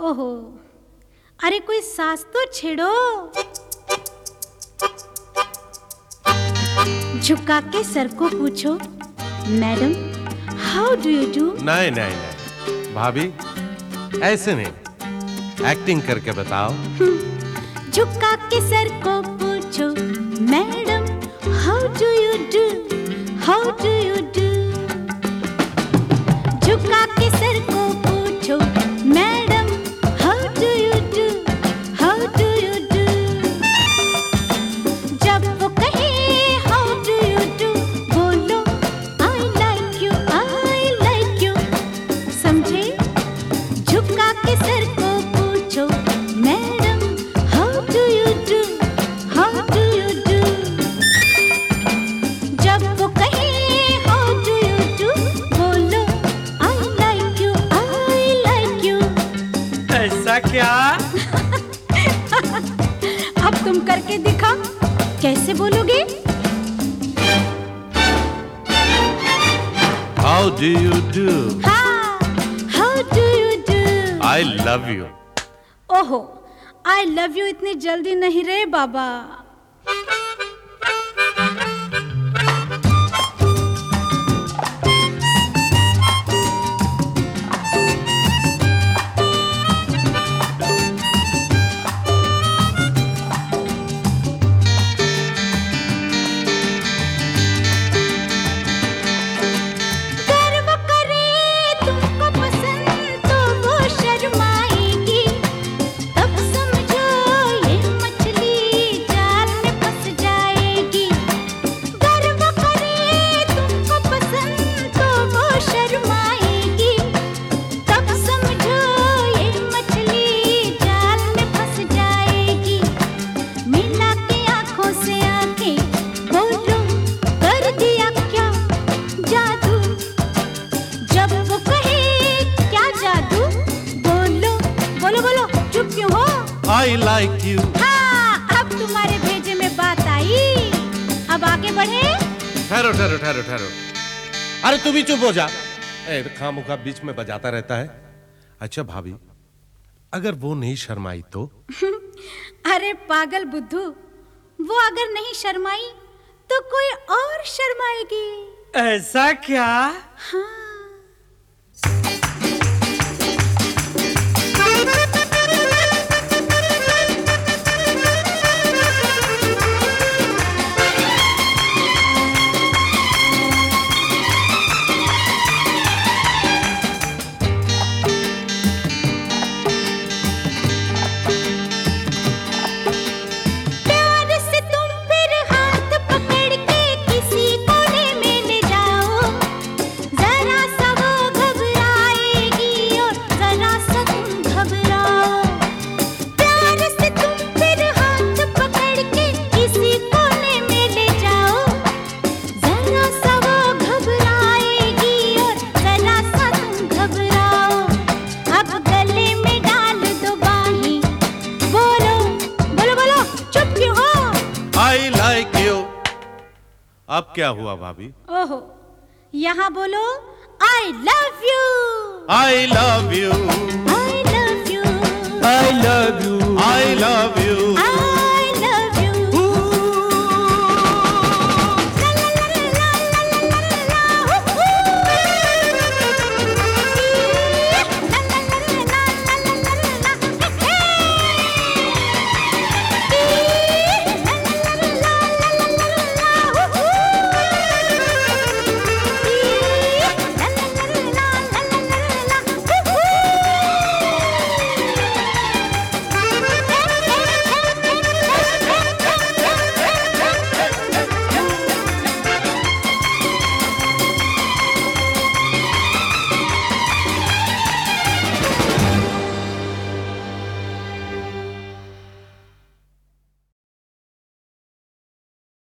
ओहो, अरे कोई सांस तो छेड़ो। झुका के सर को पूछो, madam how do you do. नहीं नहीं नहीं भाभी, ऐसे नहीं, एक्टिंग करके बताओ। झुका के सर को पूछो, madam how do you do, how do you do. झुका के सर को पूछो, madam how do you do, how do you do. जब वो कहे हाउ डू यू डू, बोलो I like you, I like you. समझे? झुका के सर को पूछो, madam how do you do, how do you do. जब वो कहे हाउ डू यू डू, बोलो I like you, I like you. ऐसा क्या? अब तुम करके दिखा, कैसे बोलोगे? How do you do? हाँ, how do you do. I love you. ओहो, आई लव यू इतनी जल्दी नहीं रे बाबा। गर्व करे तुमको पसंद तो वो शर्माएगी, तब समझो ये मछली जाल में फंस जाएगी। गर्व करे तुमको पसंद तो वो शर्माएगी, तब समझो ये मछली जाल में फंस जाएगी। मिला के आंखों से आंखें, बोलो कर दिया क्या जादू। जब वो कहे क्या जादू, बोलो बोलो बोलो, चुप क्यों हो? I like you. हाँ, अब तुम्हारे भेजे में बात आई। अब आगे बढ़े। ठहरो ठहरो ठहरो ठहरो, अरे तू भी चुप हो जा। खामोखा बीच में बजाता रहता है। अच्छा भाभी, अगर वो नहीं शर्माई तो? अरे पागल बुद्धू, वो अगर नहीं शर्माई तो कोई और शर्माएगी। ऐसा क्या? हाँ। प्यार से तुम फिर हाथ पकड़ के किसी कोने में ले जाओ, जरा सा वो घबराएगी और जरा सा तुम घबराओ। प्यार से तुम फिर हाथ पकड़ के किसी कोने में ले जाओ, जरा सा वो घबराएगी और जरा सा तुम घबराओ। अब गले में डाल दो बाहें, बोलो बोलो बोलो, चुप क्यों हो? I like you. अब क्या हुआ भाभी? ओहो, यहाँ बोलो I love you. I love you.